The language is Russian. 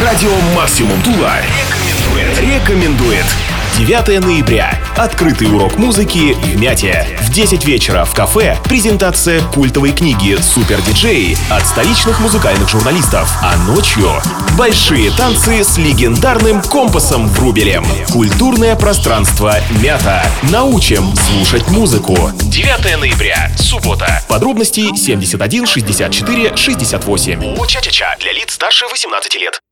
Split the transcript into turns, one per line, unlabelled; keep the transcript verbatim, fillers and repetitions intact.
Радио Максимум Тула рекомендует. Рекомендует. девятого ноября. Открытый урок музыки в Мяте. В десять вечера в кафе презентация культовой книги «Супердиджей» от столичных музыкальных журналистов. А ночью большие танцы с легендарным Компасом Врубелем. Культурное пространство Мята. Научим слушать музыку. девятого ноября. Суббота. Подробности семьдесят один шестьдесят четыре шестьдесят восемь. ООО «Ча-Ча-Ча» для лиц старше восемнадцати лет.